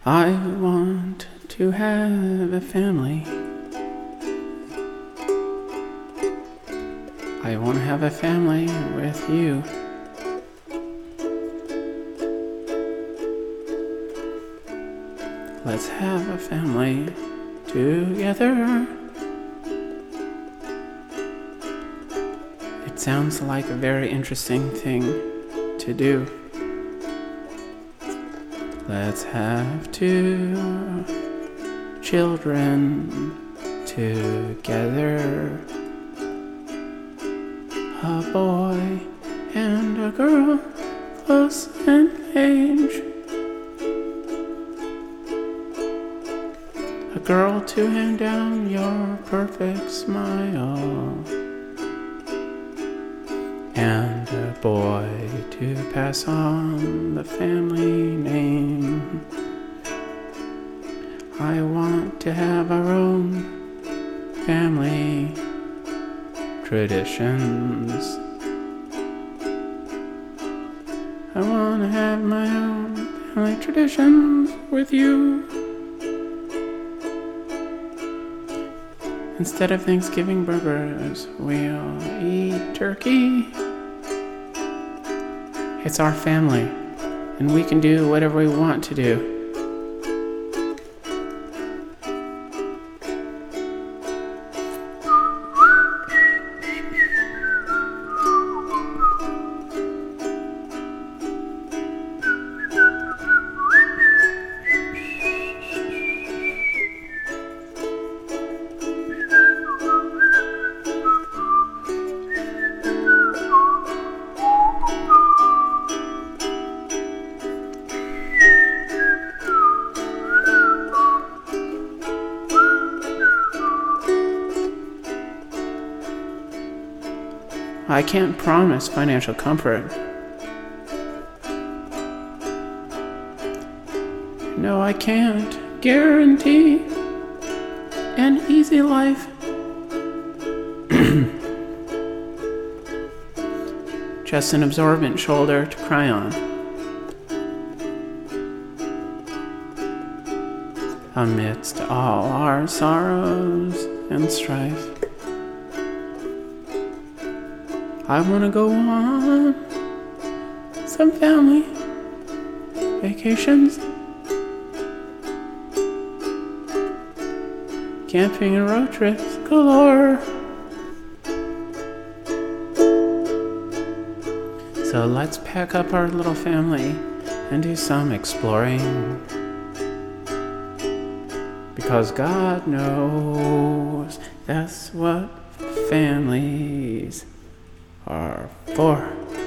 I want to have a family. I want to have a family with you. Let's have a family together. It sounds like a very interesting thing to do. Let's have 2 children together. A boy and a girl close in age. A girl to hand down your perfect smile, and a boy to pass on the family name. I want to have our own family traditions. I want to have my own family traditions with you. Instead of Thanksgiving burgers, we'll eat turkey. It's our family, and we can do whatever we want to do. I can't promise financial comfort. No, I can't guarantee an easy life. Just an absorbent shoulder to cry on. Amidst all our sorrows and strife, I want to go on some family vacations, camping and road trips galore. So let's pack up our little family and do some exploring, because God knows that's what families are for.